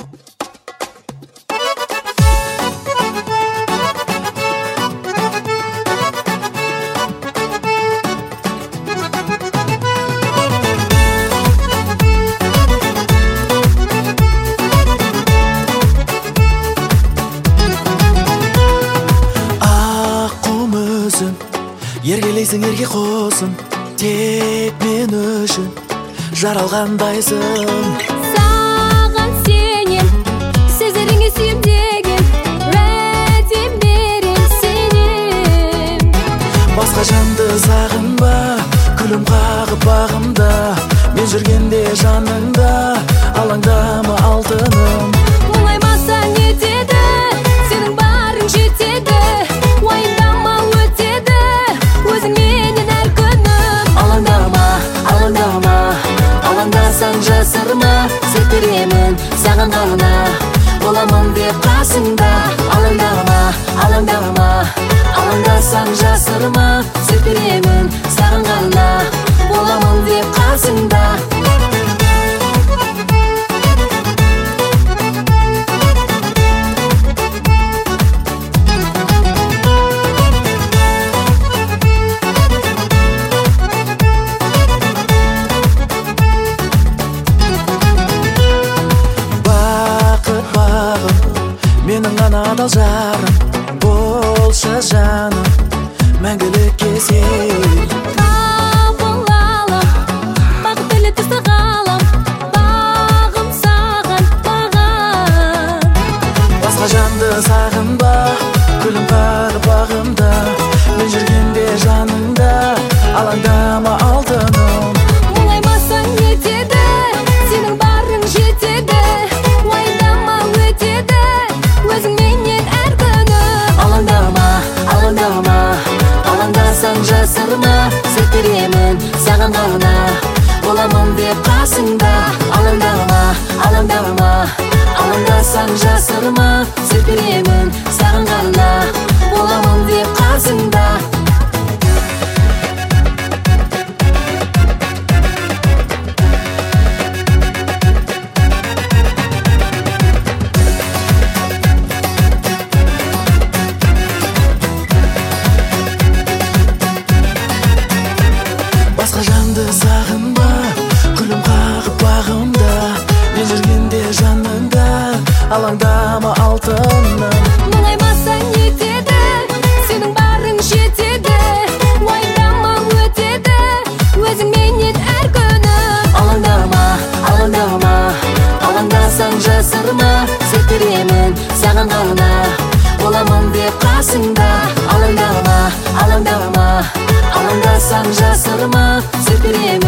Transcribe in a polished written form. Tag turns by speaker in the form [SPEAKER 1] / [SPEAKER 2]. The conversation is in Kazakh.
[SPEAKER 1] Еркелейсің ерке қосым, тек мен үшін жаралғандайсың.
[SPEAKER 2] Саған сенем, сезеріңе сүйем деген, уәдем берем сенем.
[SPEAKER 1] Басқа жанды сағынба, күлім қағып бағымда, мен жүргенде жаныңда, алаңдама алтыным.
[SPEAKER 2] Оңаймасаң етеді, сенің барың жетеді, уайымдама өтеді, өзің менен әр күнім.
[SPEAKER 1] Алаңдама, алаңдама, алаңдасаң жасырма, сәт беремін саған ғана, боламын деп қасыңда. Алаңдама, алаңдама, алаңдасаң жасырма, сәт беремін саған ғана, боламын деп қасыңда. Менің ғана адал жарым, болшы жаным, мәңгілікке сен.
[SPEAKER 2] Қабыл алам, бақыт тілі түсті ғалам, бағым саған баған.
[SPEAKER 1] Басқа жанды сағынба, күлім қағып бағымда, мен жүргенде жаныңда, алаңдама алтыным.
[SPEAKER 2] Оңаймасаң етеді, сенің барың жетеді, уайымдама өтеді, өзің менен әр күнім.
[SPEAKER 1] Алаңдама, алаңдама, алаңдасаң жасырма, сәт беремін саған ғана, боламын деп қасыңда. Алаңдама, алаңдама, алаңдасаң жасырма, сәт беремін саған ғана, боламын деп қасыңда. Басқа жанды сағынба, күлім қағып бағымда, мен жүргенде жаныңда, алаңдама алтыным.
[SPEAKER 2] Мұңаймасаң етеді, сенің барың жетеді, уайымдама өтеді, өзің менен әр күнім.
[SPEAKER 1] Алаңдама, алаңдама, алаңдасаң жасырма, сәт беремін саған ғана, боламын деп қасыңда. Алаңдама, алаңдама, алаңдасаң жасырма, сәт беремін